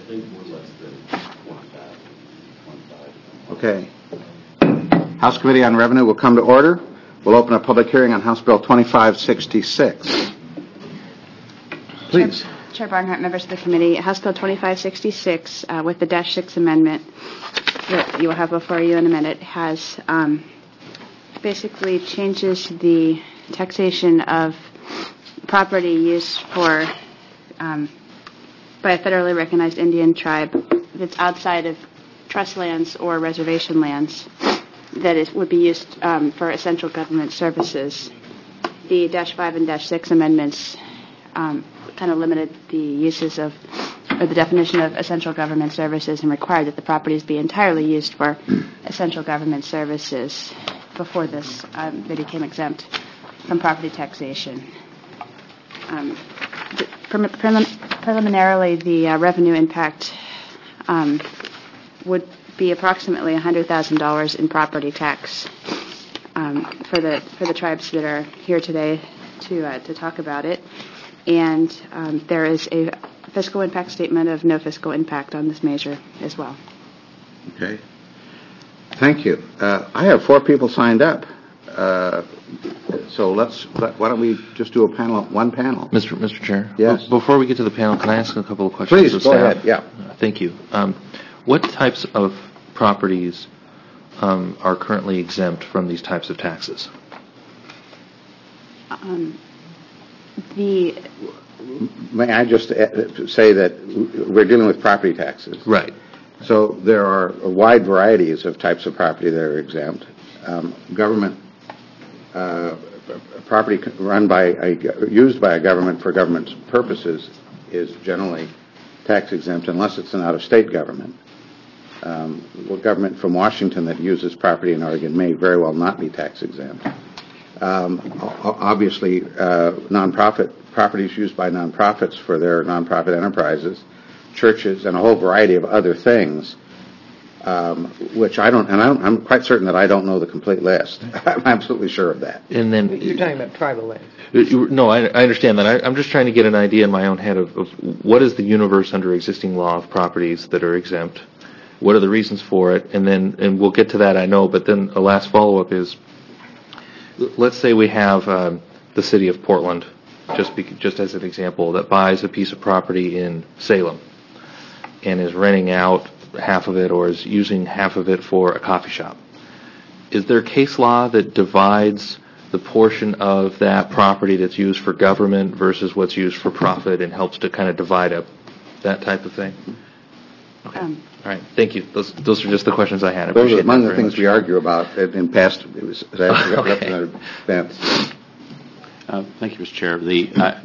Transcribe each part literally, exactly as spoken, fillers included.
think we're less than one thousand. Okay. House Committee on Revenue will come to order. We'll open a public hearing on House Bill twenty-five sixty-six. Please. Chair, Chair Barnhart, members of the committee, House Bill twenty-five sixty-six, uh, with the Dash six amendment that you will have before you in a minute, has um, basically changes the taxation of property used for um, by a federally recognized Indian tribe that's outside of trust lands or reservation lands that is, would be used um, for essential government services. The Dash five and Dash six amendments um, kind of limited the uses of, or the definition of essential government services and required that the properties be entirely used for essential government services. Before this, um, they became exempt from property taxation. Um, the, prelim- prelim- preliminarily, the uh, revenue impact um, would be approximately one hundred thousand dollars in property tax um, for the for the tribes that are here today to uh, to talk about it. And um, there is a fiscal impact statement of no fiscal impact on this measure as well. Okay. Thank you. Uh, I have four people signed up. Uh, so let's, let, why don't we just do a panel, one panel? Mister Mister Chair? Yes. B- before we get to the panel, can I ask a couple of questions? Please, of go staff? ahead. Yeah. Uh, thank you. Um, what types of properties um, are currently exempt from these types of taxes? Um, the May I just say that we're dealing with property taxes. Right. So there are wide varieties of types of property that are exempt. Um, government uh, property run by a, used by a government for government purposes is generally tax exempt unless it's an out-of-state government. Um, well, government from Washington that uses property in Oregon may very well not be tax exempt. Um, obviously, uh, nonprofit properties used by nonprofits for their nonprofit enterprises, churches, and a whole variety of other things, um, which I don't, and I don't, I'm quite certain that I don't know the complete list. I'm absolutely sure of that. And then You're talking about tribal land. No, I, I understand that. I, I'm just trying to get an idea in my own head of, of what is the universe under existing law of properties that are exempt. What are the reasons for it? And then, and we'll get to that, I know. But then a last follow-up is, let's say we have um, the city of Portland, just be, just as an example, that buys a piece of property in Salem and is renting out half of it or is using half of it for a coffee shop. Is there case law that divides the portion of that property that's used for government versus what's used for profit and helps to kind of divide up that type of thing? Okay. Um, All right. Thank you. Those those are just the questions I had. I Those appreciate are among that the very things much. we argue about in past. It was Okay. Representative Vance. Uh, thank you, Mister Chair. The uh,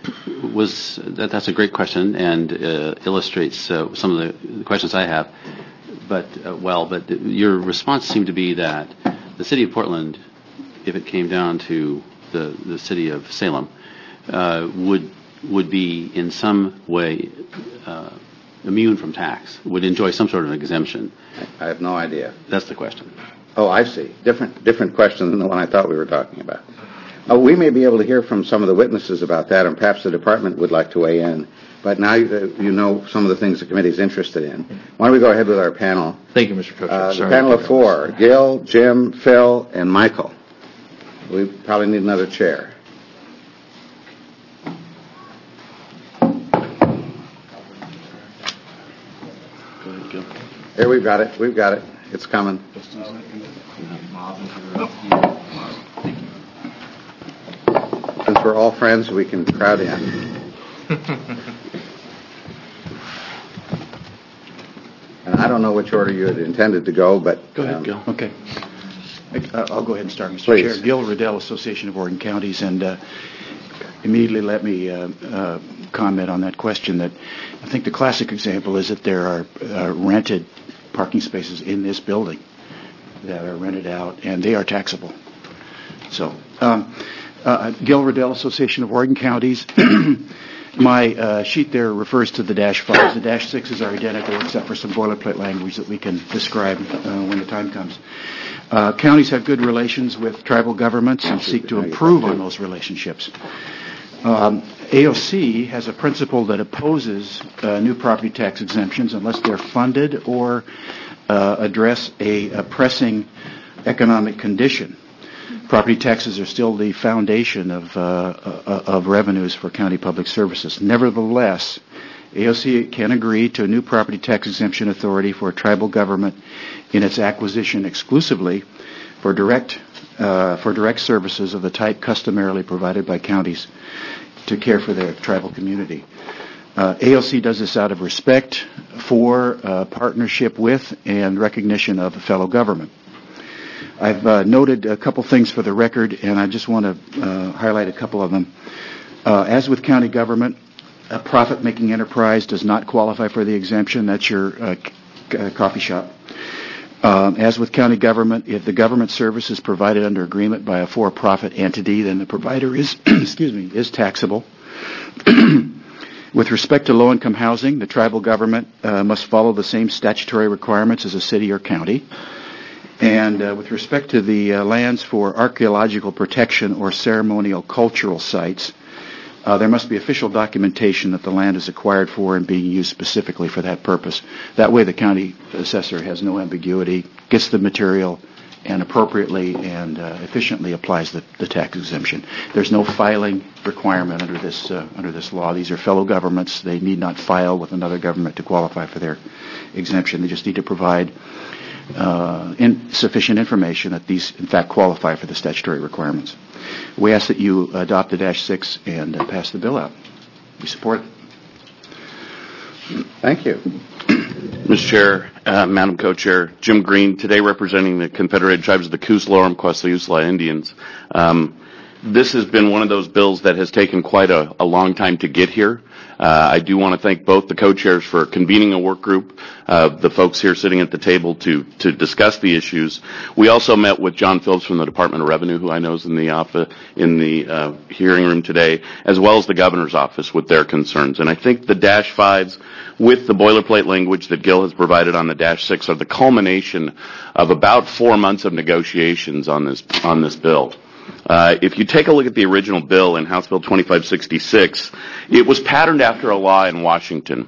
was that, that's a great question and uh, illustrates uh, some of the, the questions I have. But uh, well, but the, your response seemed to be that the city of Portland, if it came down to the the city of Salem, uh, would would be in some way uh, immune from tax, would enjoy some sort of exemption. I have no idea. That's the question. Oh, I see. Different different question than the one I thought we were talking about. Uh, we may be able to hear from some of the witnesses about that, and perhaps the department would like to weigh in. But now you, uh, you know some of the things the committee is interested in. Why don't we go ahead with our panel? Thank you, Mister Coach. Uh, the Sorry panel to of four, Gil, Jim, Phil, and Michael. We probably need another chair. Go ahead, Gil. Here, we've got it. We've got it. It's coming. Since we're all friends, we can crowd in. And I don't know which order you had intended to go, but... Go ahead, um, Gil. Okay. Uh, I'll go ahead and start, Mister Please. Chair. Gil Riddell, Association of Oregon Counties, and uh, immediately let me uh, uh, comment on that question. That I think the classic example is that there are uh, rented parking spaces in this building that are rented out, and they are taxable. So, um, uh, Gil Riddell, Association of Oregon Counties. My uh, sheet there refers to the dash fives. The dash sixes are identical except for some boilerplate language that we can describe uh, when the time comes. Uh, counties have good relations with tribal governments and seek to improve on those relationships. Um, A O C has a principle that opposes uh, new property tax exemptions unless they're funded or uh, address a, a pressing economic condition. Property taxes are still the foundation of, uh, of revenues for county public services. Nevertheless, A O C can agree to a new property tax exemption authority for a tribal government in its acquisition exclusively for direct uh, for direct services of the type customarily provided by counties to care for their tribal community. Uh, A O C does this out of respect for, uh, partnership with, and recognition of a fellow government. I've uh, noted a couple things for the record, and I just want to uh, highlight a couple of them. Uh, as with county government, a profit-making enterprise does not qualify for the exemption. That's your uh, c- uh, coffee shop. Um, as with county government, if the government service is provided under agreement by a for-profit entity, then the provider is, excuse me, is taxable. With respect to low-income housing, the tribal government uh, must follow the same statutory requirements as a city or county. And uh, with respect to the uh, lands for archaeological protection or ceremonial cultural sites, uh, there must be official documentation that the land is acquired for and being used specifically for that purpose. That way the county assessor has no ambiguity, gets the material, and appropriately and uh, efficiently applies the, the tax exemption. There's no filing requirement under this uh, under this law. These are fellow governments. They need not file with another government to qualify for their exemption. They just need to provide uh, in sufficient information that these, in fact, qualify for the statutory requirements. We ask that you adopt the Dash six and uh, pass the bill out. We support it. Thank you. Mister Chair, uh, Madam Co-Chair, Jim Green, today representing the Confederated Tribes of the Coos, Lower Umpqua, Usla Indians. Um, this has been one of those bills that has taken quite a, a long time to get here. Uh, I do want to thank both the co-chairs for convening a work group, uh, the folks here sitting at the table to to discuss the issues. We also met with John Phillips from the Department of Revenue, who I know is in the office, in the uh, hearing room today, as well as the governor's office with their concerns. And I think the Dash fives, with the boilerplate language that Gil has provided on the Dash six, are the culmination of about four months of negotiations on this on this bill. Uh, if you take a look at the original bill in House Bill twenty-five sixty-six, it was patterned after a law in Washington.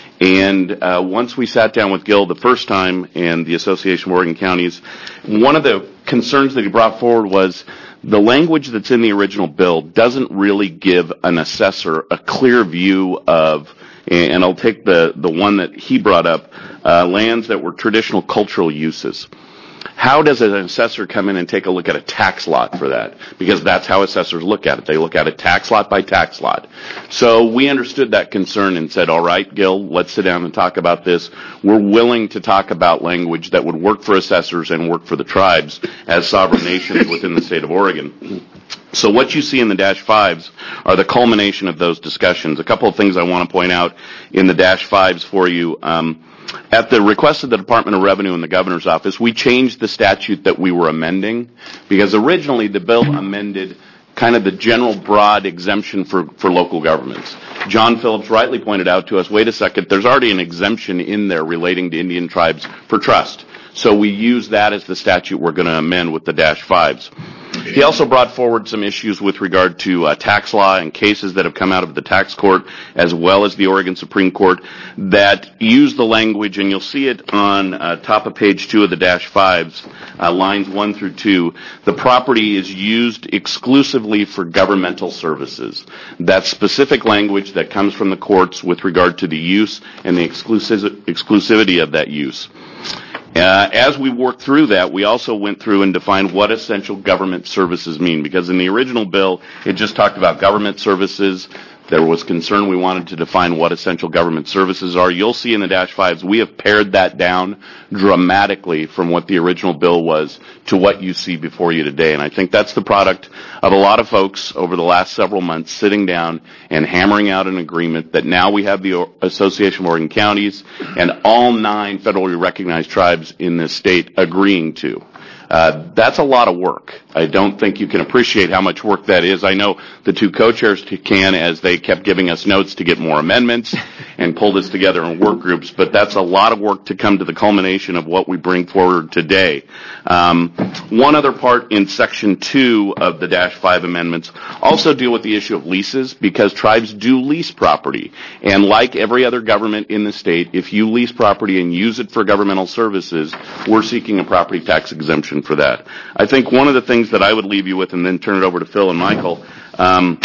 And uh, once we sat down with Gil the first time and the Association of Oregon Counties, one of the concerns that he brought forward was the language that's in the original bill doesn't really give an assessor a clear view of, and I'll take the, the one that he brought up, uh, lands that were traditional cultural uses. How does an assessor come in and take a look at a tax lot for that? Because that's how assessors look at it. They look at it tax lot by tax lot. So we understood that concern and said, all right, Gil, let's sit down and talk about this. We're willing to talk about language that would work for assessors and work for the tribes as sovereign nations within the state of Oregon. So what you see in the Dash fives are the culmination of those discussions. A couple of things I want to point out in the Dash fives for you. Um, At the request of the Department of Revenue and the Governor's Office, we changed the statute that we were amending because originally the bill amended kind of the general broad exemption for, for local governments. John Phillips rightly pointed out to us, wait a second, there's already an exemption in there relating to Indian tribes for trust. So we use that as the statute we're going to amend with the Dash fives. He also brought forward some issues with regard to uh, tax law and cases that have come out of the tax court as well as the Oregon Supreme Court that use the language, and you'll see it on uh, top of page two of the Dash fives, uh, lines one through two. The property is used exclusively for governmental services. That specific language that comes from the courts with regard to the use and the exclusiv- exclusivity of that use. Uh, as we worked through that, we also went through and defined what essential government services mean, because in the original bill, it just talked about government services. There was concern we wanted to define what essential government services are. You'll see in the Dash fives, we have pared that down dramatically from what the original bill was to what you see before you today. And I think that's the product of a lot of folks over the last several months sitting down and hammering out an agreement that now we have the Association of Oregon Counties and all nine federally recognized tribes in this state agreeing to. Uh, that's a lot of work. I don't think you can appreciate how much work that is. I know the two co-chairs can, as they kept giving us notes to get more amendments and pulled us together in work groups, but that's a lot of work to come to the culmination of what we bring forward today. Um, one other part in Section two of the Dash five amendments also deal with the issue of leases, because tribes do lease property. And like every other government in the state, if you lease property and use it for governmental services, we're seeking a property tax exemption for that. I think one of the things that I would leave you with, and then turn it over to Phil and Michael, um,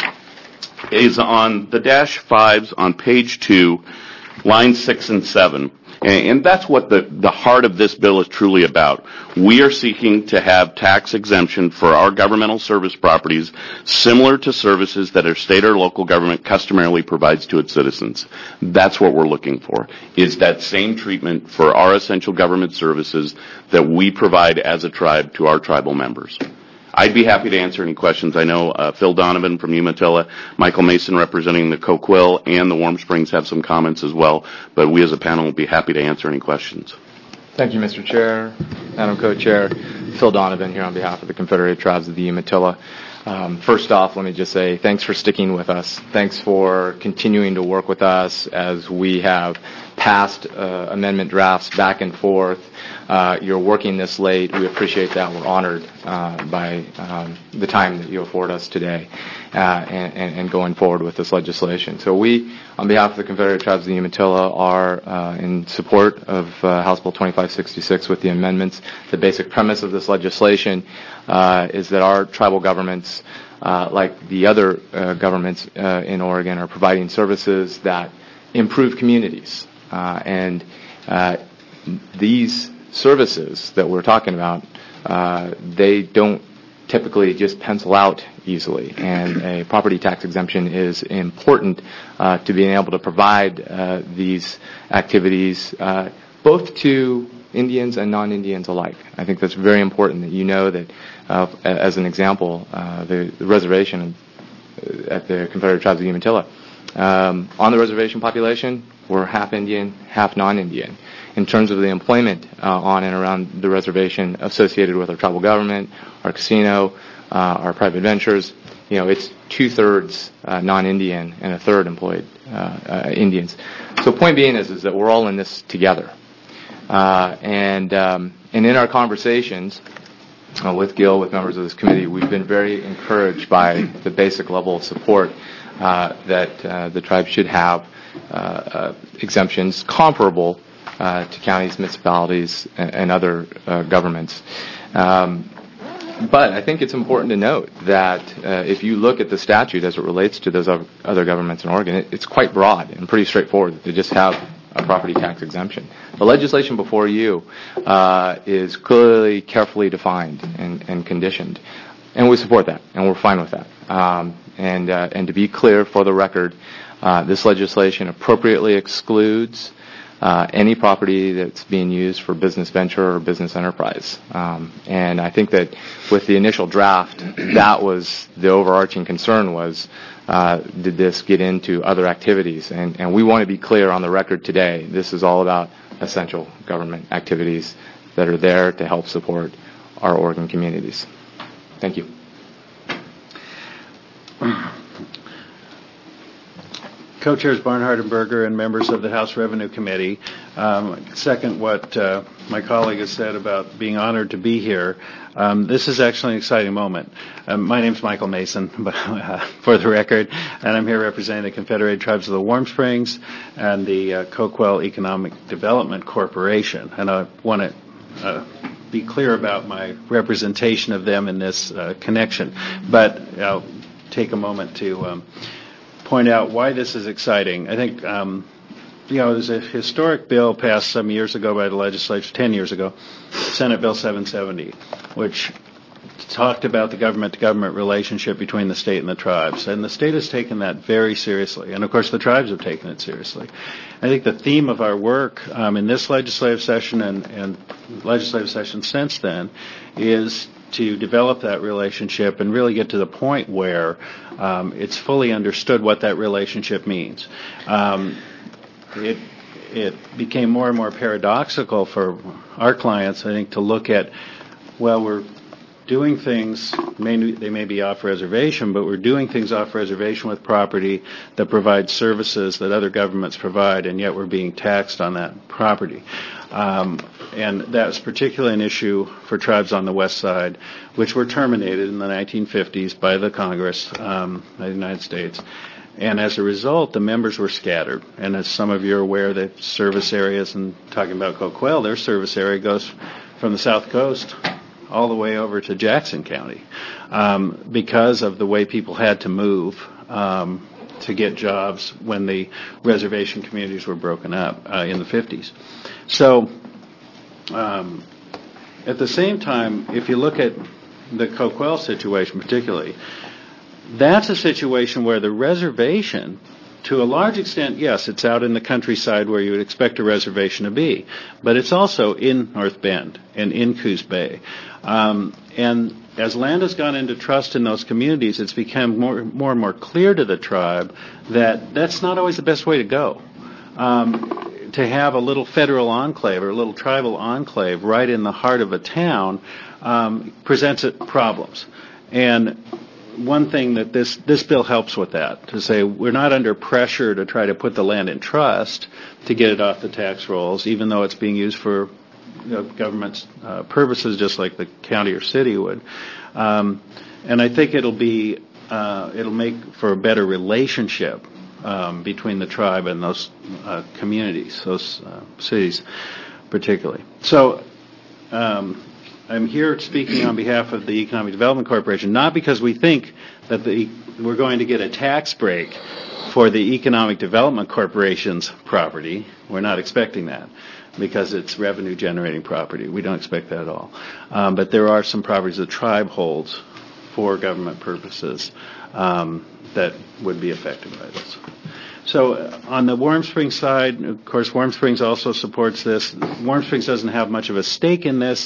is on the Dash fives on page two, lines six and seven. And, and that's what the, the heart of this bill is truly about. We are seeking to have tax exemption for our governmental service properties similar to services that our state or local government customarily provides to its citizens. That's what we're looking for, is that same treatment for our essential government services that we provide as a tribe to our tribal members. I'd be happy to answer any questions. I know uh, Phil Donovan from Umatilla, Michael Mason representing the Coquille, and the Warm Springs have some comments as well, but we as a panel will be happy to answer any questions. Thank you, Mister Chair, Madam Co-Chair. Phil Donovan here on behalf of the Confederated Tribes of the Umatilla. Um, first off, let me just say thanks for sticking with us. Thanks for continuing to work with us as we have passed uh, amendment drafts back and forth. Uh, you're working this late. We appreciate that. We're honored uh, by um, the time that you afford us today uh, and, and, and going forward with this legislation. So we, on behalf of the Confederated Tribes of the Umatilla, are uh, in support of uh, House Bill twenty-five sixty-six with the amendments. The basic premise of this legislation uh, is that our tribal governments, uh, like the other uh, governments uh, in Oregon, are providing services that improve communities. Uh, and uh, these services that we're talking about, uh, they don't typically just pencil out easily, and a property tax exemption is important uh, to being able to provide uh, these activities uh, both to Indians and non-Indians alike. I think that's very important that you know that, uh, as an example, uh, the, the reservation at the Confederated Tribes of Umatilla, um, on the reservation population, we're half Indian, half non-Indian. In terms of the employment uh, on and around the reservation associated with our tribal government, our casino, uh, our private ventures, you know, it's two-thirds uh, non-Indian and a third employed uh, uh, Indians. So point being is, is that we're all in this together. Uh, and, um, and in our conversations uh, with Gil, with members of this committee, we've been very encouraged by the basic level of support uh, that uh, the tribe should have uh, uh, exemptions comparable Uh, to counties, municipalities, and, and other uh, governments. Um, but I think it's important to note that uh, if you look at the statute as it relates to those other governments in Oregon, it, it's quite broad and pretty straightforward. They just have a property tax exemption. The legislation before you uh, is clearly, carefully defined and, and conditioned. And we support that, and we're fine with that. Um, and, uh, and to be clear, for the record, uh, this legislation appropriately excludes Uh, any property that's being used for business venture or business enterprise. Um, and I think that with the initial draft, that was the overarching concern was, uh, did this get into other activities? And, and we want to be clear on the record today, this is all about essential government activities that are there to help support our Oregon communities. Thank you. Co-chairs Barnhart and Berger and members of the House Revenue Committee, um, second what uh, my colleague has said about being honored to be here. Um, this is actually an exciting moment. Um, my name's Michael Mason, but, uh, for the record, and I'm here representing the Confederated Tribes of the Warm Springs and the uh, Coquille Economic Development Corporation. And I want to uh, be clear about my representation of them in this uh, connection, but I'll take a moment to um, point out why this is exciting. I think, um, you know, there's a historic bill passed some years ago by the legislature, ten years ago, Senate Bill seven seventy, which talked about the government-to-government relationship between the state and the tribes. And the state has taken that very seriously. And, of course, the tribes have taken it seriously. I think the theme of our work um, in this legislative session and, and legislative session since then is to develop that relationship and really get to the point where um, it's fully understood what that relationship means. Um, it, it became more and more paradoxical for our clients, I think, to look at well, we're doing things, may, they may be off reservation, but we're doing things off reservation with property that provides services that other governments provide, and yet we're being taxed on that property. Um, and that's particularly an issue for tribes on the west side, which were terminated in the nineteen fifties by the Congress um, of the United States. And as a result, the members were scattered. And as some of you are aware, the service areas, and talking about Coquille, their service area goes from the south coast all the way over to Jackson County um, because of the way people had to move um, to get jobs when the reservation communities were broken up uh, in the fifties. So um, at the same time, if you look at the Coquille situation particularly, that's a situation where the reservation, to a large extent, yes, it's out in the countryside where you would expect a reservation to be, but it's also in North Bend and in Coos Bay. Um, and as land has gone into trust in those communities, it's become more, more and more clear to the tribe that that's not always the best way to go. Um, to have a little federal enclave or a little tribal enclave right in the heart of a town um, presents it problems. And one thing that this, this bill helps with that, to say we're not under pressure to try to put the land in trust to get it off the tax rolls, even though it's being used for you know, government uh, purposes just like the county or city would. Um, and I think it'll be, uh, it'll make for a better relationship um, between the tribe and those uh, communities, those uh, cities particularly. So, um, I'm here speaking on behalf of the Economic Development Corporation, not because we think that the, we're going to get a tax break for the Economic Development Corporation's property. We're not expecting that because it's revenue-generating property. We don't expect that at all. Um, but there are some properties the tribe holds for government purposes um, that would be affected by this. So uh, on the Warm Springs side, of course, Warm Springs also supports this. Warm Springs doesn't have much of a stake in this.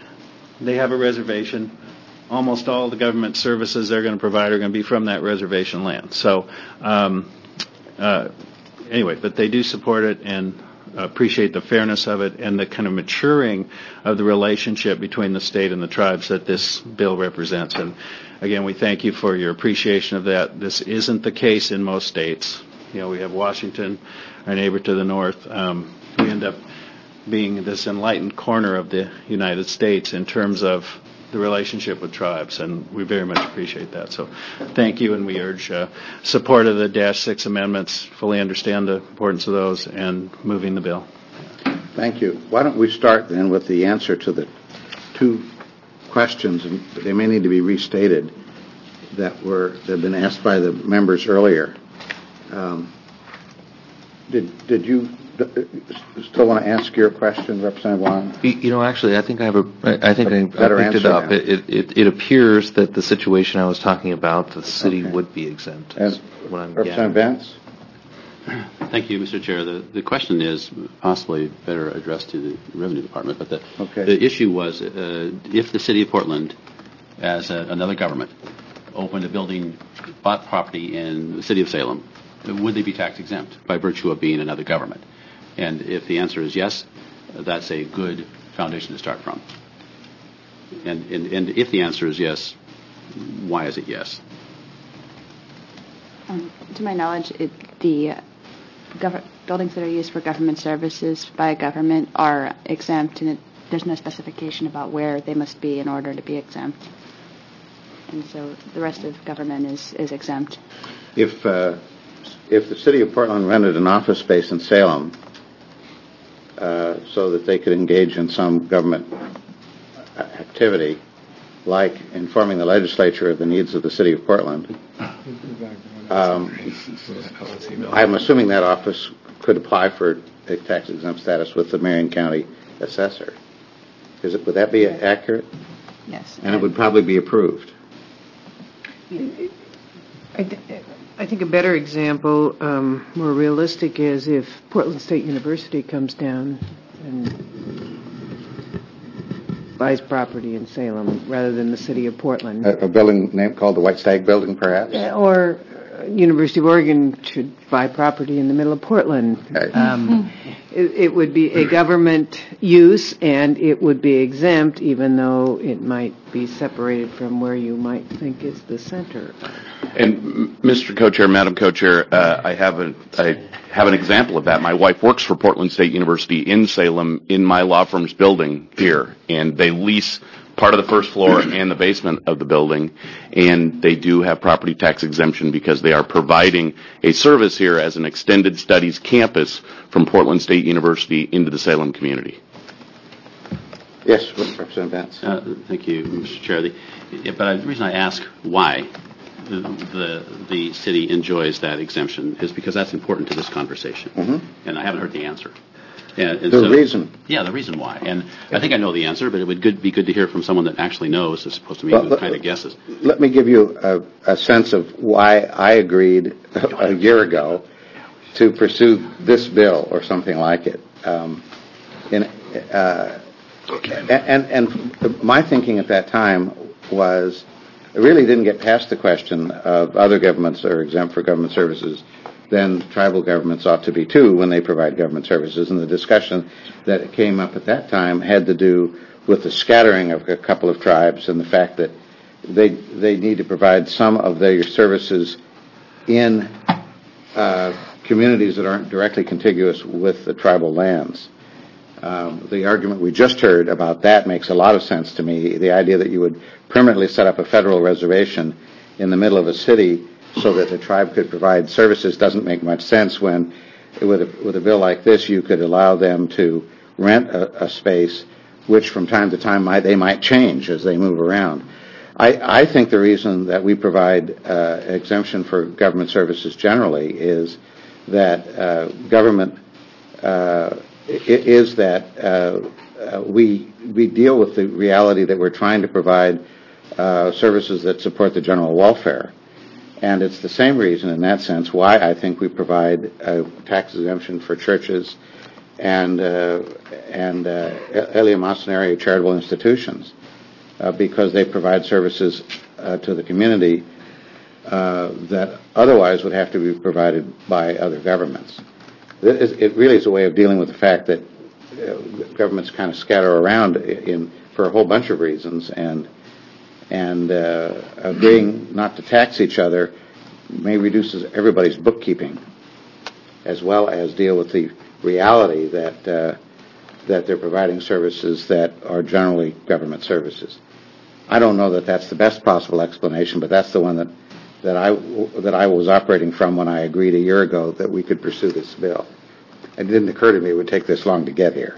They have a reservation. Almost all the government services they're going to provide are going to be from that reservation land. So, um, uh, anyway, but they do support it and appreciate the fairness of it and the kind of maturing of the relationship between the state and the tribes that this bill represents. And again, we thank you for your appreciation of that. This isn't the case in most states. You know, we have Washington, our neighbor to the north. Um, we end up being this enlightened corner of the United States in terms of the relationship with tribes, and we very much appreciate that. So thank you, and we urge uh, support of the Dash six amendments, fully understand the importance of those, and moving the bill. Thank you. Why don't we start then with the answer to the two questions, and they may need to be restated, that were that have been asked by the members earlier. Um, did did you still want to ask your question, Representative Wong? You know, actually, I think I have a. I think A I, better I picked it answer up. now. It, it it appears that the situation I was talking about, the city Okay. would be exempt. And is what I'm Representative gathering. Vance? Thank you, Mister Chair. The, the question is possibly better addressed to the Revenue Department, but the, Okay. the issue was uh, if the City of Portland, as a, another government, opened a building, bought property in the City of Salem, would they be tax exempt by virtue of being another government? And if the answer is yes, that's a good foundation to start from. And, and, and if the answer is yes, why is it yes? Um, to my knowledge, it, the uh, gov- buildings that are used for government services by a government are exempt, and it, there's no specification about where they must be in order to be exempt. And so the rest of government is, is exempt. If uh, if the City of Portland rented an office space in Salem uh, so that they could engage in some government activity, like informing the legislature of the needs of the City of Portland, um, I'm assuming that office could apply for a tax exempt status with the Marion County assessor. Is it? Would that be accurate? Yes. And it would probably be approved. I, th- I think a better example, um, more realistic, is if Portland State University comes down and buys property in Salem rather than the city of Portland. A, a building name called the White Stag Building, perhaps? Uh, Or University of Oregon should buy property in the middle of Portland. Um, it, it would be a government use, and it would be exempt, even though it might be separated from where you might think is the center. And Mister Co-Chair, Madam Co-Chair, uh, I have a I have an example of that. My wife works for Portland State University in Salem in my law firm's building here, and they lease part of the first floor and the basement of the building, and they do have property tax exemption because they are providing a service here as an extended studies campus from Portland State University into the Salem community. Yes, Representative Vance. Uh, thank you, Mister Chair. The, yeah, but I, the reason I ask why the, the the city enjoys that exemption is because that's important to this conversation, Mm-hmm. and I haven't heard the answer. And, and The so, reason. Yeah, the reason why. And I think I know the answer, but it would good, be good to hear from someone that actually knows as opposed to me Well, who let- kind of guesses. Let me give you a, a sense of why I agreed a year ago to pursue this bill or something like it. Um, in, uh, and, and my thinking at that time was, I really didn't get past the question of other governments are exempt for government services, then tribal governments ought to be too when they provide government services. And the discussion that came up at that time had to do with the scattering of a couple of tribes and the fact that they they need to provide some of their services in uh, communities that aren't directly contiguous with the tribal lands. Um, the argument we just heard about that makes a lot of sense to me. The idea that you would permanently set up a federal reservation in the middle of a city so that the tribe could provide services doesn't make much sense when, with a, with a bill like this, you could allow them to rent a, a space, which from time to time might, they might change as they move around. I, I think the reason that we provide uh, exemption for government services generally is that uh, government uh, is that uh, uh, we we deal with the reality that we're trying to provide uh, services that support the general welfare. And it's the same reason, in that sense, why I think we provide a tax exemption for churches and uh, and uh, eleemosynary charitable institutions, uh, because they provide services uh, to the community uh, that otherwise would have to be provided by other governments. It, is, it really is a way of dealing with the fact that uh, governments kind of scatter around in for a whole bunch of reasons, and and uh, agreeing not to tax each other may reduces everybody's bookkeeping, as well as deal with the reality that uh, that they're providing services that are generally government services. I don't know that that's the best possible explanation, but that's the one that that I that I was operating from when I agreed a year ago that we could pursue this bill. It didn't occur to me it would take this long to get here.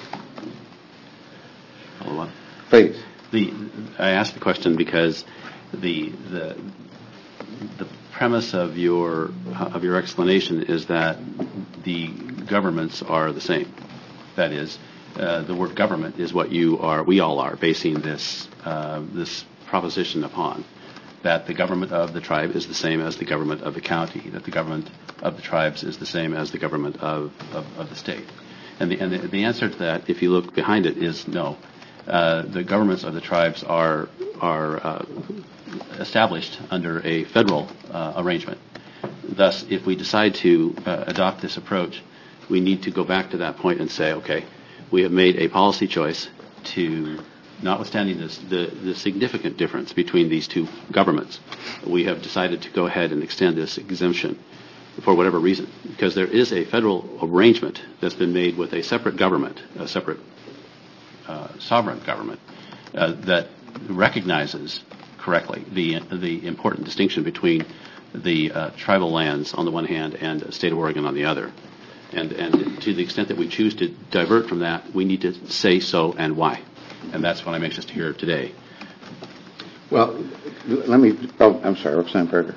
Follow up. Please. The I asked the question because the the the premise of your of your explanation is that the governments are the same. That is, uh, the word government is what you are, we all are, basing this uh, this proposition upon. That the government of the tribe is the same as the government of the county. That the government of the tribes is the same as the government of of, of the state. And the and the, the answer to that, if you look behind it, is no. Uh, the governments of the tribes are are uh, established under a federal uh, arrangement. Thus, if we decide to uh, adopt this approach, we need to go back to that point and say, okay, we have made a policy choice to, notwithstanding this, the, the significant difference between these two governments, we have decided to go ahead and extend this exemption for whatever reason, because there is a federal arrangement that's been made with a separate government, a separate Uh, sovereign government uh, that recognizes correctly the the important distinction between the uh, tribal lands on the one hand and the state of Oregon on the other, and and to the extent that we choose to divert from that, we need to say so and why, and that's what I'm anxious to hear today. Well, let me. Oh, I'm sorry, Representative Berger.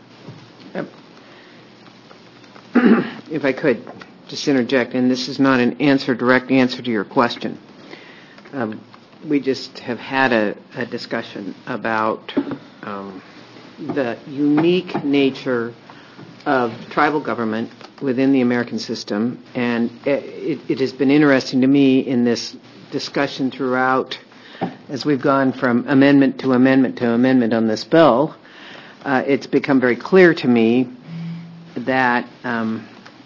If I could just interject, and this is not an answer, direct answer to your question. Um, we just have had a, a discussion about um, the unique nature of tribal government within the American system, and it, it has been interesting to me in this discussion throughout, as we've gone from amendment to amendment to amendment on this bill, uh, it's become very clear to me that um,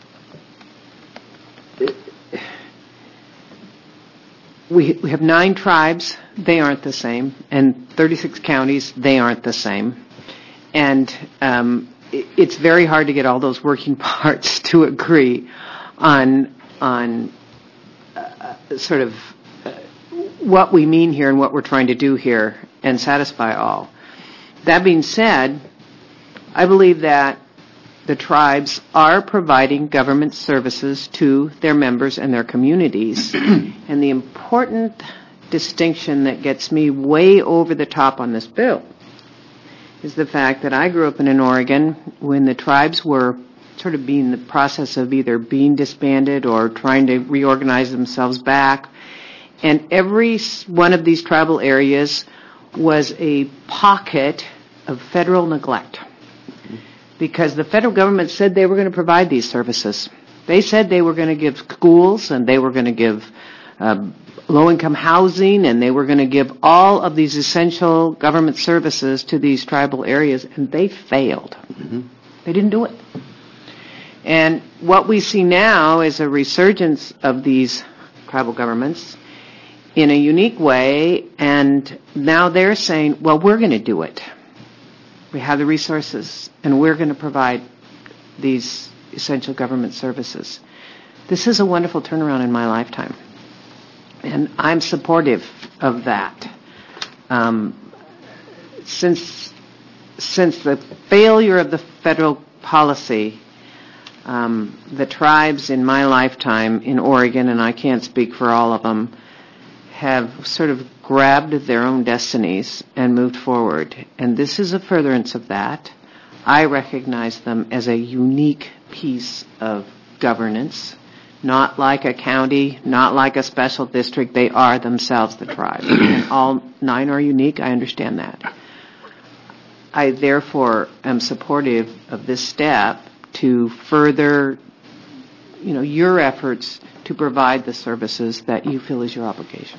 we, we have nine tribes, they aren't the same, and thirty-six counties, they aren't the same. And um, it, it's very hard to get all those working parts to agree on, on uh, sort of uh, what we mean here and what we're trying to do here and satisfy all. That being said, I believe that the tribes are providing government services to their members and their communities. And the important distinction that gets me way over the top on this bill is the fact that I grew up in Oregon when the tribes were sort of being in the process of either being disbanded or trying to reorganize themselves back. And every one of these tribal areas was a pocket of federal neglect, because the federal government said they were going to provide these services. They said they were going to give schools, and they were going to give uh, low-income housing, and they were going to give all of these essential government services to these tribal areas, and they failed. Mm-hmm. They didn't do it. And what we see now is a resurgence of these tribal governments in a unique way, and now they're saying, well, we're going to do it. We have the resources, and we're going to provide these essential government services. This is a wonderful turnaround in my lifetime, and I'm supportive of that. Um, since since the failure of the federal policy, um, the tribes in my lifetime in Oregon, and I can't speak for all of them, have sort of grabbed their own destinies and moved forward. And this is a furtherance of that. I recognize them as a unique piece of governance, not like a county, not like a special district. They are themselves the tribe. And all nine are unique. I understand that. I therefore am supportive of this step to further, you know, your efforts to provide the services that you feel is your obligation.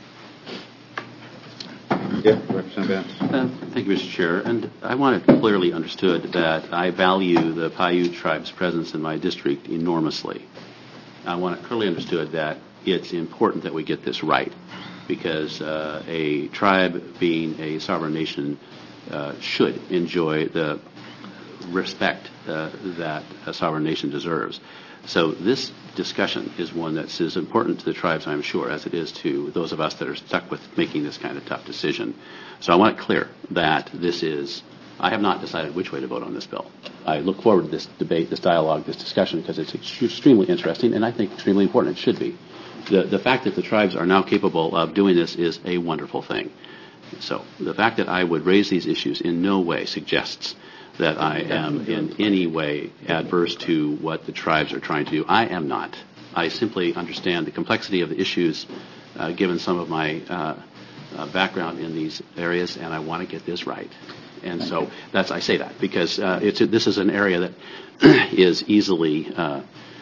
Yeah, Representative Vance. Uh, thank you, Mister Chair. And I want it clearly understood that I value the Paiute tribe's presence in my district enormously. I want it clearly understood that it's important that we get this right, because uh, a tribe being a sovereign nation uh, should enjoy the respect uh, that a sovereign nation deserves. So this discussion is one that's as important to the tribes, I'm sure, as it is to those of us that are stuck with making this kind of tough decision. So I want it clear that this is, I have not decided which way to vote on this bill. I look forward to this debate, this dialogue, this discussion, because it's extremely interesting and I think extremely important. It should be. The, the fact that the tribes are now capable of doing this is a wonderful thing. So the fact that I would raise these issues in no way suggests that I am in any way adverse to what the tribes are trying to do. I am not. I simply understand the complexity of the issues uh, given some of my uh, uh, background in these areas, and I want to get this right. And so that's, I say that because uh, it's, this is an area that is easily uh,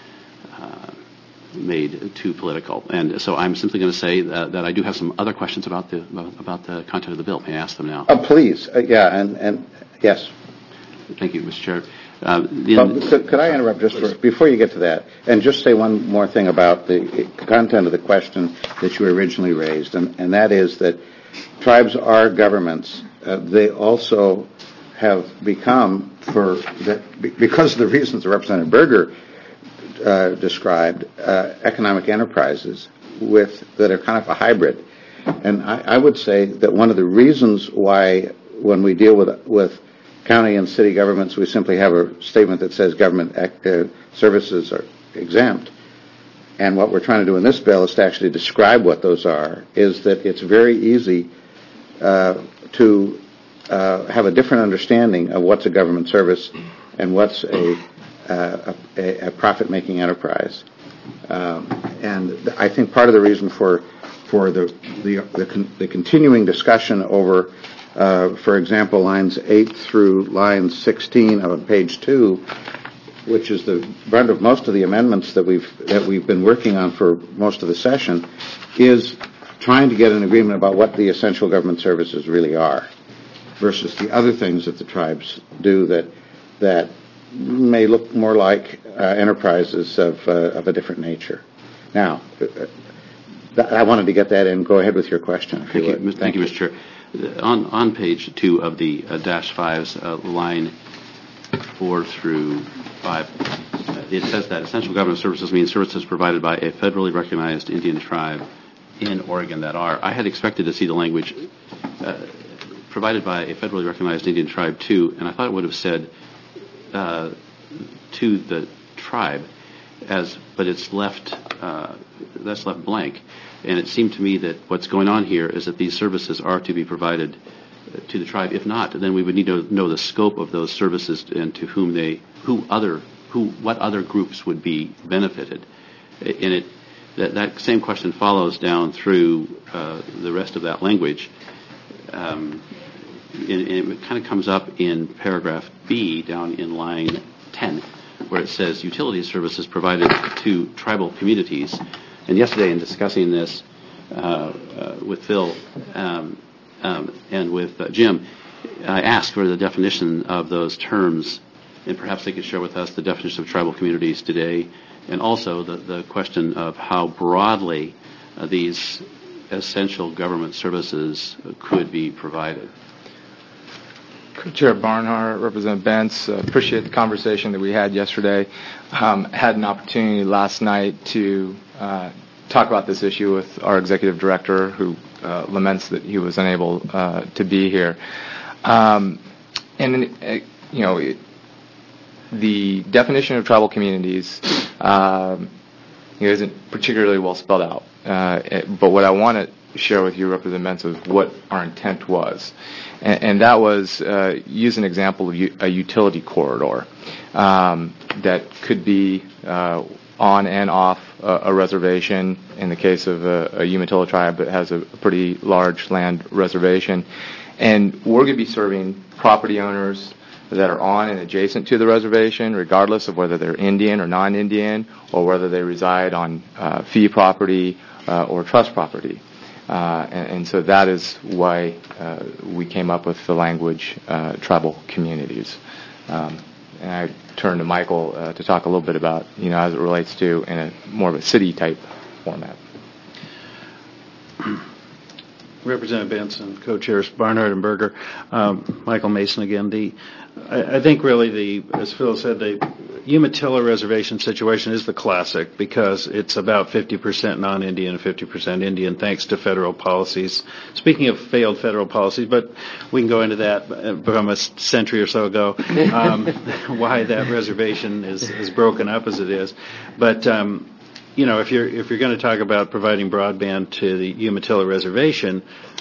uh, made too political. And so I'm simply going to say that, that I do have some other questions about the about the content of the bill. May I ask them now? Oh, please. Uh, yeah, and, and yes. Thank you, Mister Chair. Uh, well, could, could I interrupt just for, before you get to that, and just say one more thing about the content of the question that you originally raised, and, and that is that tribes are governments. Uh, they also have become, for that, because of the reasons that Representative Berger uh, described, uh, economic enterprises with that are kind of a hybrid. And I, I would say that one of the reasons why, when we deal with with county and city governments, we simply have a statement that says government act, uh, services are exempt. And what we're trying to do in this bill is to actually describe what those are, is that it's very easy uh, to uh, have a different understanding of what's a government service and what's a, uh, a, a profit-making enterprise. Um, and I think part of the reason for for the the, the, con- the continuing discussion over Uh, for example, lines eight through line sixteen of page two, which is the brunt of most of the amendments that we've that we've been working on for most of the session, is trying to get an agreement about what the essential government services really are, versus the other things that the tribes do that that may look more like uh, enterprises of, uh, of a different nature. Now, uh, th- I wanted to get that in. Go ahead with your question. If Thank you, you, would. Thank, Thank you, Mister Chair. On on page two of the uh, dash fives, uh, line four through five, uh, it says that essential government services means services provided by a federally recognized Indian tribe in Oregon that are. I had expected to see the language uh, provided by a federally recognized Indian tribe too, and I thought it would have said uh, to the tribe, as but it's left uh, that's left blank. And it seemed to me that what's going on here is that these services are to be provided to the tribe. If not, then we would need to know the scope of those services and to whom they, who other, who, what other groups would be benefited. And it, that, that same question follows down through uh, the rest of that language. Um, and, and it kind of comes up in paragraph B down in line ten, where it says utility services provided to tribal communities. And yesterday, in discussing this uh, uh, with Phil um, um, and with uh, Jim, I asked for the definition of those terms, and perhaps they could share with us the definition of tribal communities today, and also the, the question of how broadly uh, these essential government services could be provided. Chair Barnhart, Representative Bentz, uh, appreciate the conversation that we had yesterday. Um, had an opportunity last night to uh, talk about this issue with our executive director, who uh, laments that he was unable uh, to be here. Um, and, uh, you know, it, the definition of tribal communities um, you know, isn't particularly well spelled out. Uh, it, but what I want to share with you, Representative Bentz, is what our intent was. And, and that was uh, use an example of u- a utility corridor um, that could be uh, on and off a, a reservation. In the case of a, a Umatilla tribe that has a, a pretty large land reservation. And we're going to be serving property owners that are on and adjacent to the reservation, regardless of whether they're Indian or non-Indian, or whether they reside on uh, fee property uh, or trust property. Uh, and, and so that is why uh, we came up with the language uh, tribal communities. Um, and I turn to Michael uh, to talk a little bit about, you know, as it relates to in a more of a city-type format. Representative Benson, co-chairs Barnhart and Berger, um, Michael Mason again. The, I, I think really the, as Phil said, the Umatilla reservation situation is the classic because it's about fifty percent non-Indian and fifty percent Indian, thanks to federal policies. Speaking of failed federal policies, but we can go into that from a century or so ago, um, why that reservation is as broken up as it is. But um, you know, if you're if you're going to talk about providing broadband to the Umatilla reservation,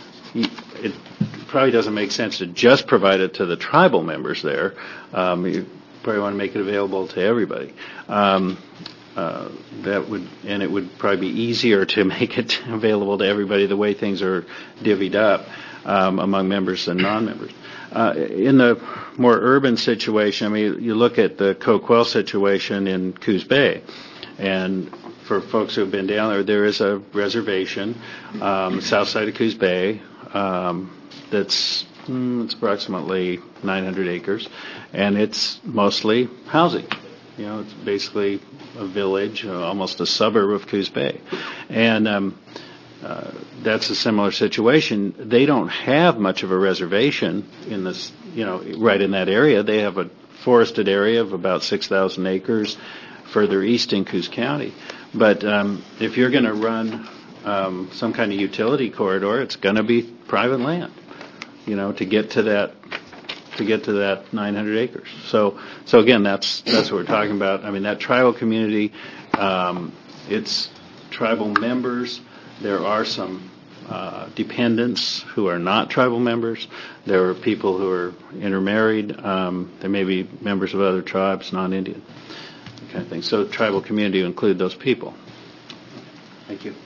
it probably doesn't make sense to just provide it to the tribal members there. Um, you probably want to make it available to everybody. Um, uh, that would and it would probably be easier to make it available to everybody the way things are divvied up um, among members and non-members. Uh, in the more urban situation, I mean, you look at the Coquille situation in Coos Bay, and for folks who have been down there, there is a reservation, um, south side of Coos Bay, um, that's mm, it's approximately nine hundred acres, and it's mostly housing. You know, it's basically a village, uh, almost a suburb of Coos Bay, and um, uh, that's a similar situation. They don't have much of a reservation in this, you know, right in that area. They have a forested area of about six thousand acres further east in Coos County. But um, if you're going to run um, some kind of utility corridor, it's going to be private land, you know, to get to that to get to that nine hundred acres. So, so again, that's that's what we're talking about. I mean, that tribal community, um, it's tribal members. There are some uh, dependents who are not tribal members. There are people who are intermarried. Um, there may be members of other tribes, non-Indian. Kind of thing. So tribal community will include those people. Thank you.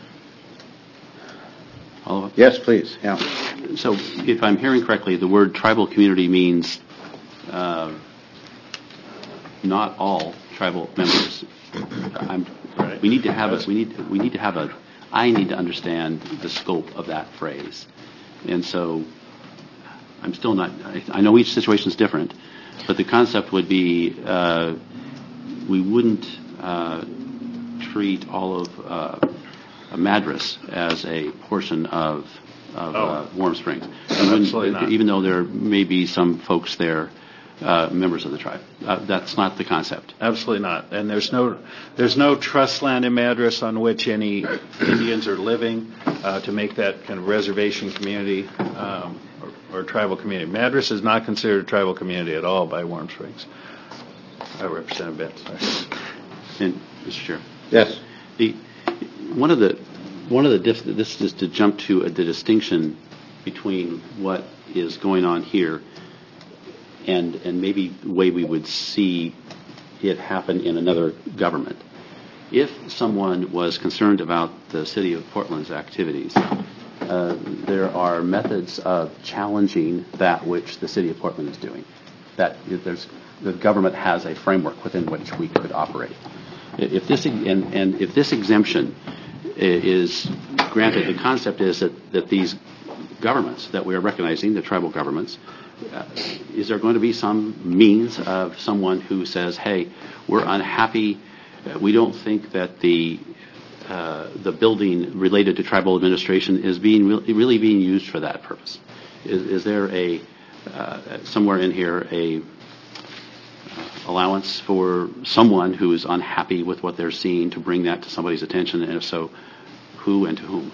Follow-up? Yes, please. Yeah. So if I'm hearing correctly, the word tribal community means uh, not all tribal members. I'm, Right. We need to have a, we need we need to have a I need to understand the scope of that phrase. And so I'm still not, I, I know each situation is different, but the concept would be uh, we wouldn't uh, treat all of uh, Madras as a portion of, of Oh. uh, Warm Springs. Absolutely not. Even though there may be some folks there, uh, members of the tribe. Uh, that's not the concept. Absolutely not. And there's no there's no trust land in Madras on which any Indians are living uh, to make that kind of reservation community um, or, or tribal community. Madras is not considered a tribal community at all by Warm Springs. I represent Bent. Sorry. And, Mister Chair. Yes. The, one of the one of the diff, this is to jump to the distinction between what is going on here and and maybe the way we would see it happen in another government. If someone was concerned about the city of Portland's activities, uh, there are methods of challenging that which the city of Portland is doing. That there's the government has a framework within which we could operate. If this and, and if this exemption is granted, the concept is that, that these governments that we are recognizing, the tribal governments, uh, is there going to be some means of someone who says, hey, we're unhappy, uh, we don't think that the uh, the building related to tribal administration is being re- really being used for that purpose? Is, is there a uh, somewhere in here a allowance for someone who is unhappy with what they're seeing to bring that to somebody's attention, and if so, who and to whom?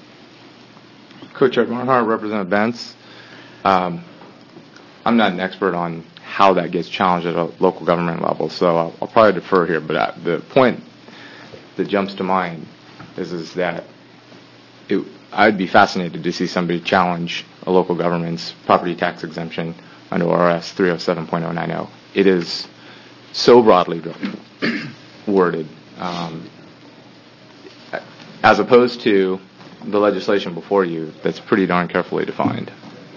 Co-Chair Barnhart, Representative Bentz. Um, I'm not an expert on how that gets challenged at a local government level, so I'll, I'll probably defer here. But uh, the point that jumps to mind is, is that it, I'd be fascinated to see somebody challenge a local government's property tax exemption under O R S three oh seven point oh nine oh. It is so broadly worded, um, as opposed to the legislation before you that's pretty darn carefully defined.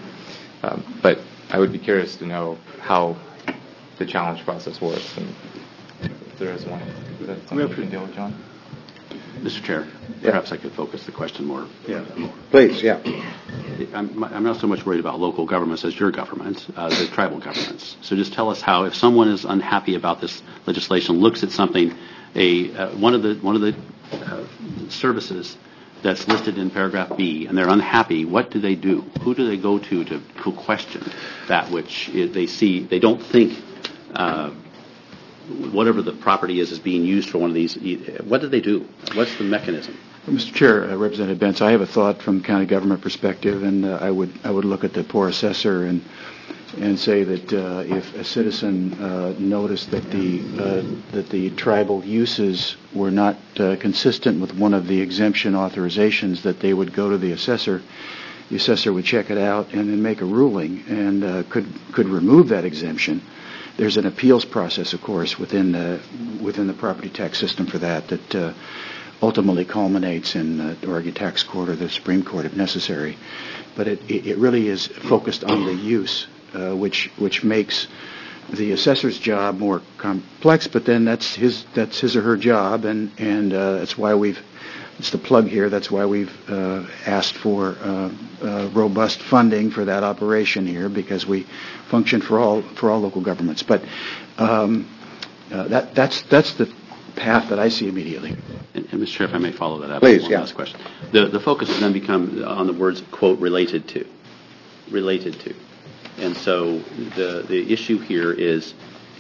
Um, but I would be curious to know how the challenge process works, and if there is one. Is that something you can deal with, John? Mister Chair, perhaps I could focus the question more. Yeah. Please, yeah. I'm, I'm not so much worried about local governments as your government, uh, the tribal governments. So just tell us how, if someone is unhappy about this legislation, looks at something, a uh, one of the one of the uh, services that's listed in paragraph B, and they're unhappy, what do they do? Who do they go to to, to question that which they see? They don't think uh, whatever the property is is being used for one of these. What do they do? What's the mechanism? Well, Mister Chair, uh, Representative Bentz, I have a thought from county government perspective, and uh, I would I would look at the poor assessor and and say that uh, if a citizen uh, noticed that the uh, that the tribal uses were not uh, consistent with one of the exemption authorizations, that they would go to the assessor. The assessor would check it out and then make a ruling, and uh, could could remove that exemption. There's an appeals process, of course, within the within the property tax system for that that uh, ultimately culminates in uh, Oregon Tax Court or the Supreme Court if necessary. But it it, it really is focused on the use. Uh, which which makes the assessor's job more complex, but then that's his that's his or her job, and and uh, that's why we've it's the plug here. That's why we've uh, asked for uh, uh, robust funding for that operation here, because we function for all for all local governments. But um, uh, that that's that's the path that I see immediately. And, and Mister Chair, if I may follow that up. Please, one yeah. last question. The the focus has then become on the words quote related to, related to. And so the the issue here is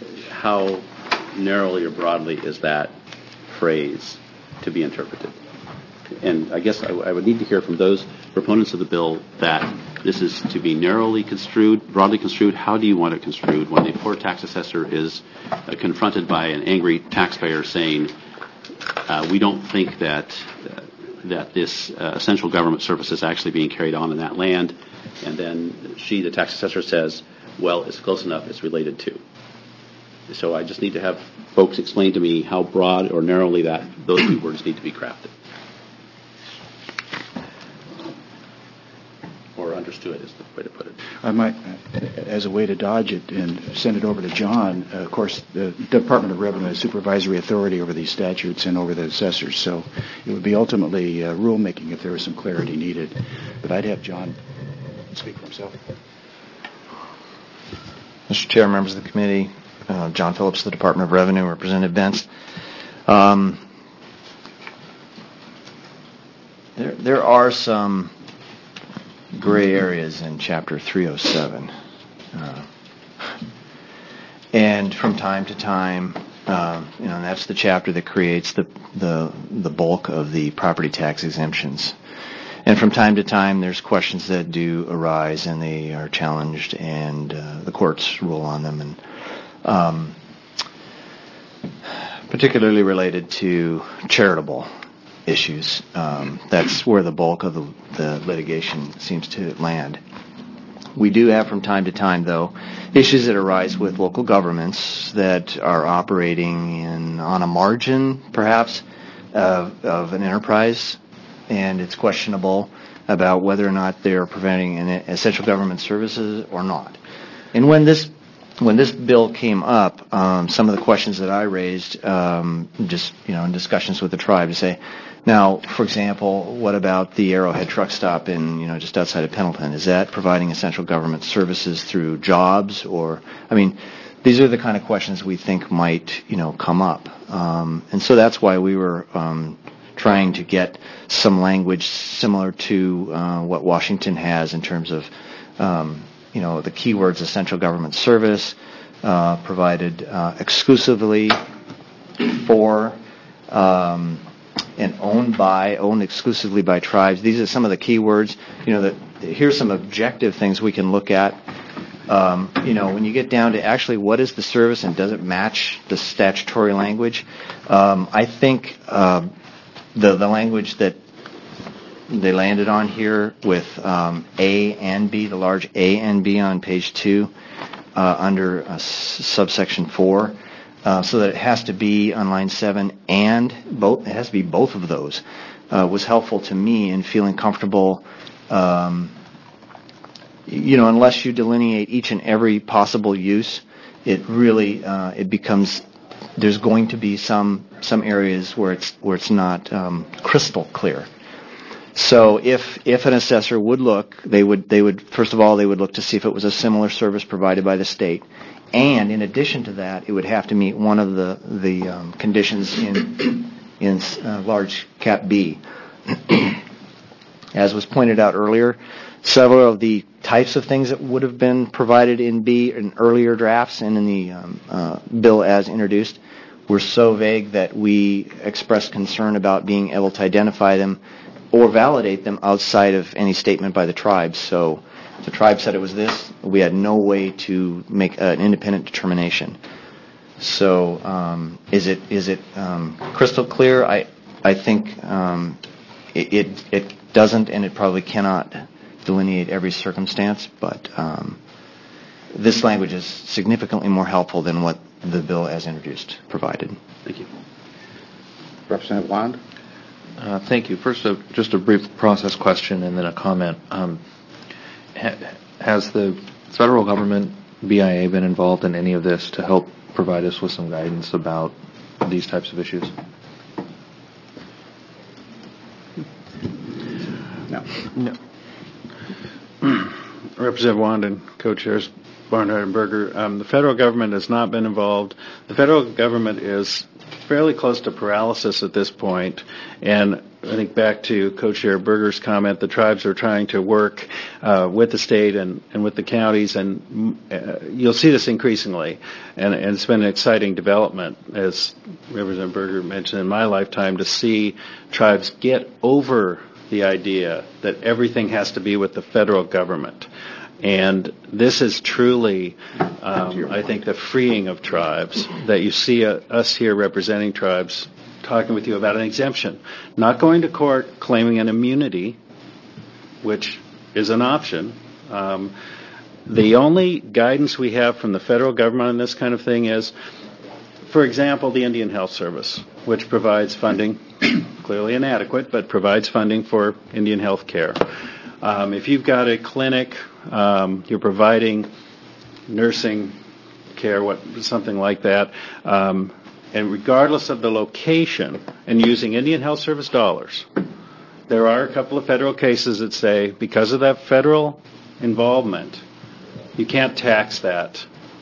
how narrowly or broadly is that phrase to be interpreted? And I guess I, I would need to hear from those proponents of the bill that this is to be narrowly construed, broadly construed. How do you want it construed when the poor tax assessor is uh, confronted by an angry taxpayer saying, uh, we don't think that uh, that this uh, essential government service is actually being carried on in that land? And then she, the tax assessor, says, well, it's close enough, it's related to. So I just need to have folks explain to me how broad or narrowly that those two words need to be crafted. Or understood is the way to put it. I might, as a way to dodge it and send it over to John, uh, of course, the Department of Revenue has supervisory authority over these statutes and over the assessors, so it would be ultimately uh, rulemaking if there was some clarity needed. But I'd have John speak for himself. Mister Chair, members of the committee, uh, John Phillips, the Department of Revenue, Representative Bentz. Um, there, there are some gray areas in Chapter three oh seven. Uh, and from time to time, uh, you know, that's the chapter that creates the, the, the bulk of the property tax exemptions. And from time to time, there's questions that do arise, and they are challenged, and uh, the courts rule on them, and um, particularly related to charitable issues. Um, that's where the bulk of the, the litigation seems to land. We do have, from time to time, though, issues that arise with local governments that are operating in on a margin, perhaps, of, of an enterprise. And it's questionable about whether or not they're providing essential government services or not. And when this when this bill came up, um, some of the questions that I raised, um, just you know, in discussions with the tribe, to say, now, for example, what about the Arrowhead truck stop in you know just outside of Pendleton? Is that providing essential government services through jobs, or I mean, these are the kind of questions we think might you know come up, um, and so that's why we were. Um, trying to get some language similar to uh, what Washington has in terms of, um, you know, the keywords essential government service, uh, provided uh, exclusively for um, and owned by, owned exclusively by tribes. These are some of the keywords. You know, that here's some objective things we can look at. Um, you know, when you get down to actually what is the service and does it match the statutory language, um, I think uh, The, the language that they landed on here with um, A and B, the large A and B on page two, uh, under uh, s- subsection four, uh, so that it has to be on line seven and both. It has to be both of those. Uh, was helpful to me in feeling comfortable. Um, you know, unless you delineate each and every possible use, it really uh, it becomes. There's going to be some some areas where it's where it's not um, crystal clear. So if if an assessor would look, they would they would first of all they would look to see if it was a similar service provided by the state, and in addition to that, it would have to meet one of the the um, conditions in in uh, large cap B. As was pointed out earlier, several of the types of things that would have been provided in B in earlier drafts and in the um, uh, bill as introduced were so vague that we expressed concern about being able to identify them or validate them outside of any statement by the tribes. So if the tribe said it was this, we had no way to make an independent determination. So um, is it is it um, crystal clear? I I think um, it, it it doesn't, and it probably cannot delineate every circumstance, but um, this language is significantly more helpful than what the bill as introduced provided. Thank you. Representative Wand? Uh, thank you. First, uh, just a brief process question and then a comment. Um, ha- has the federal government, B I A, been involved in any of this to help provide us with some guidance about these types of issues? No. No. Representative Wand and co-chairs Barnhart and Berger, um, the federal government has not been involved. The federal government is fairly close to paralysis at this point, and I think back to co-chair Berger's comment, the tribes are trying to work uh, with the state and, and with the counties, and uh, you'll see this increasingly, and, and it's been an exciting development, as Representative Berger mentioned, in my lifetime, to see tribes get over the idea that everything has to be with the federal government. And this is truly, um, I think, the freeing of tribes, that you see uh, us here representing tribes talking with you about an exemption, not going to court claiming an immunity, which is an option. Um, the only guidance we have from the federal government on this kind of thing is, for example, the Indian Health Service, which provides funding, clearly inadequate, but provides funding for Indian health care. Um, if you've got a clinic, um, you're providing nursing care, what something like that, um, and regardless of the location, and using Indian Health Service dollars, there are a couple of federal cases that say because of that federal involvement, you can't tax that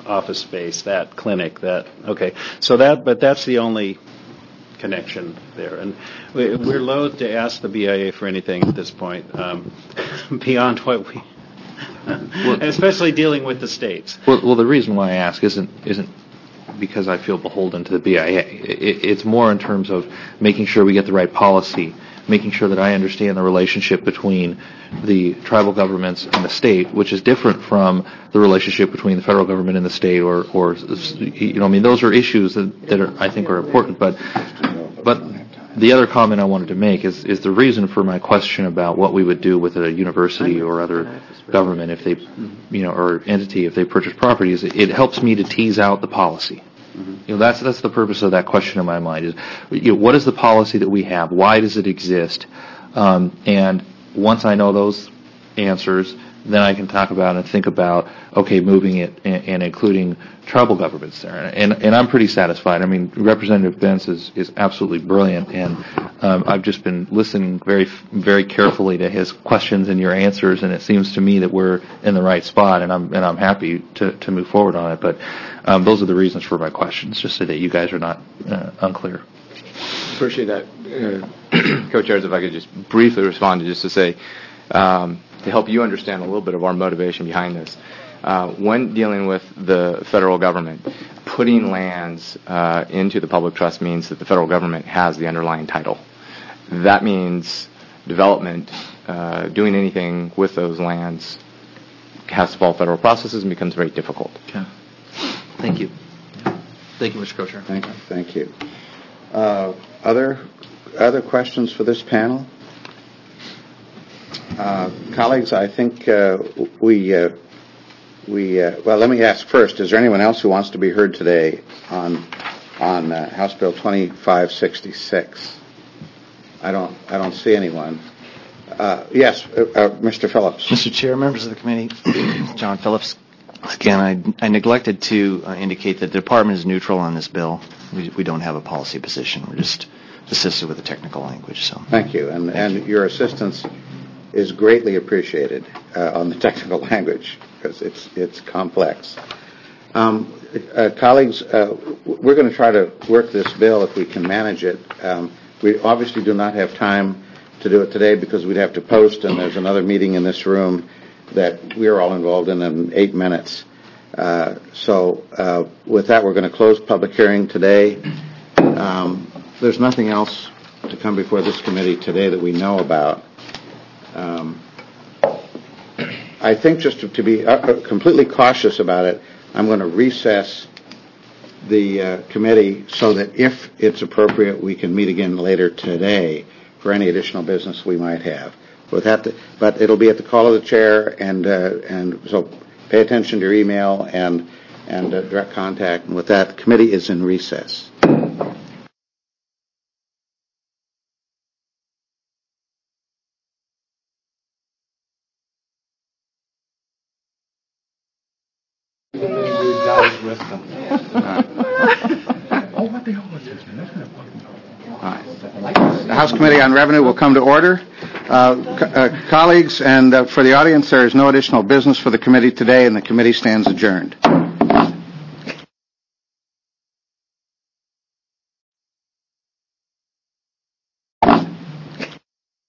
office space, that clinic, that, okay. So that, but that's the only connection there. And we, we're loath to ask the B I A for anything at this point, um, beyond what we, well, especially dealing with the states. Well, well, the reason why I ask isn't isn't because I feel beholden to the B I A. It, it's more in terms of making sure we get the right policy, making sure that I understand the relationship between the tribal governments and the state, which is different from the relationship between the federal government and the state, or, or you know, I mean, those are issues that, that are, I think are important. But, but the other comment I wanted to make is, is the reason for my question about what we would do with a university or other government if they, you know, or entity if they purchase properties. It, it helps me to tease out the policy. You know, that's that's the purpose of that question in my mind is, you know, what is the policy that we have? Why does it exist? Um, and once I know those answers, then I can talk about and think about, okay, moving it and, and including tribal governments there. And and I'm pretty satisfied. I mean, Representative Bentz is, is absolutely brilliant, and um, I've just been listening very very carefully to his questions and your answers, and it seems to me that we're in the right spot, and I'm and I'm happy to, to move forward on it. But um, those are the reasons for my questions, just so that you guys are not uh, unclear. Appreciate that. Uh, Co-chairs, if I could just briefly respond to just to say, um, to help you understand a little bit of our motivation behind this. Uh, when dealing with the federal government, putting lands uh, into the public trust means that the federal government has the underlying title. That means development, uh, doing anything with those lands has to follow federal processes and becomes very difficult. Okay. Thank you. Thank you, Mister Co-Chair. Thank you. Thank you. Uh, other other questions for this panel? Uh, colleagues, I think uh, we uh, we uh, well. Let me ask first: is there anyone else who wants to be heard today on on uh, House Bill twenty-five sixty-six? I don't I don't see anyone. Uh, yes, uh, uh, Mister Phillips. Mister Chair, members of the committee, John Phillips. Again, I, I neglected to uh, indicate that the department is neutral on this bill. We, we don't have a policy position. We're just assisted with the technical language. So thank you, and thank and you. your assistance is greatly appreciated uh, on the technical language because it's it's complex. Um, uh, colleagues, uh, we're going to try to work this bill if we can manage it. Um, we obviously do not have time to do it today because we'd have to post, and there's another meeting in this room that we're all involved in in eight minutes. Uh, so uh, with that, we're going to close public hearing today. Um, there's nothing else to come before this committee today that we know about. Um, I think just to, to be uh, completely cautious about it, I'm going to recess the uh, committee so that if it's appropriate, we can meet again later today for any additional business we might have. With that, but it'll be at the call of the chair, and uh, and so pay attention to your email and and uh, direct contact. And with that, the committee is in recess. The House Committee on Revenue will come to order. Uh, co- uh, colleagues, and uh, for the audience, there is no additional business for the committee today, and the committee stands adjourned.